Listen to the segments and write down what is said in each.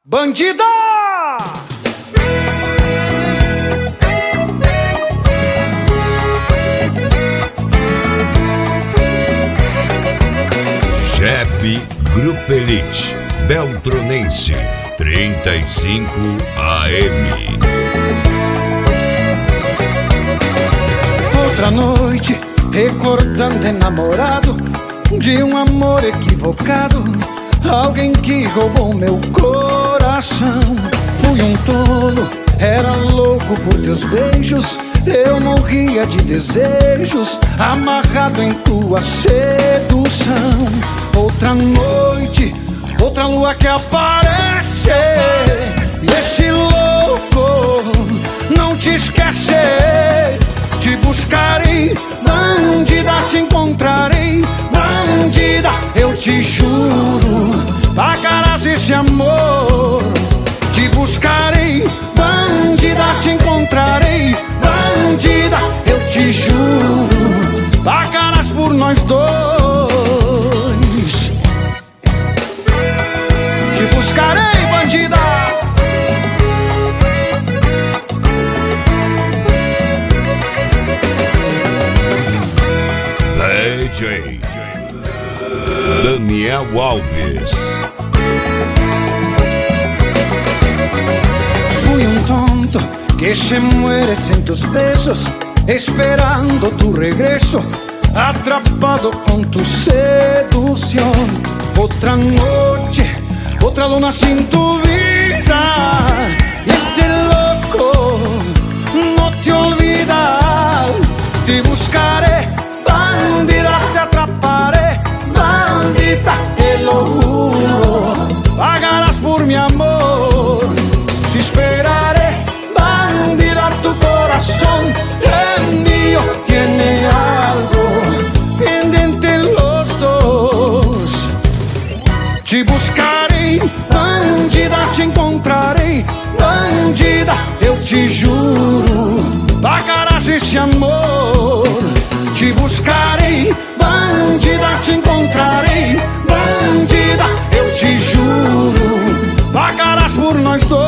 Bandida! Jeep Grupo Elite, Beltronense, 35 AM. Outra noite, recordando enamorado de um amor equivocado, alguém que roubou meu coração. Fui um tolo, era louco por teus beijos, eu morria de desejos, amarrado em tua sedução. Outra noite, outra lua que aparece, e esse louco não te esquece. Te buscarei, bandida, te encontrarei, bandida, eu te juro, pagarás esse amor. Te buscarei, bandida, te encontrarei, bandida, eu te juro, pagarás por nós dois. Te buscarei, bandida. DJ Daniel Alves. Fui un tonto que se muere sin tus besos, esperando tu regreso, atrapado con tu seducción. Otra noche, otra luna sin tu vida, y este loco no te olvida. Te buscaré, bandida, te atraparé, bandita, te lo juro, pagarás por mi amor. Te esperaré, bandida, tu corazón el mío tiene algo pendiente los dos. Te buscarei, bandida, te encontrarei, bandida, eu te juro, pagarás esse amor. Te buscarei, bandida, te encontrarei, bandida, eu te juro, pagarás por nós dois.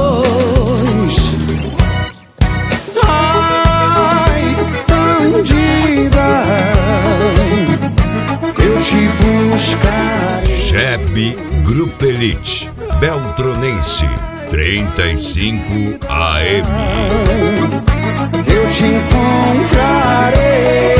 Ai, bandida, eu te buscarei. Jeep Grupo Elite, Beltronense, 35 AM. Eu te encontrarei.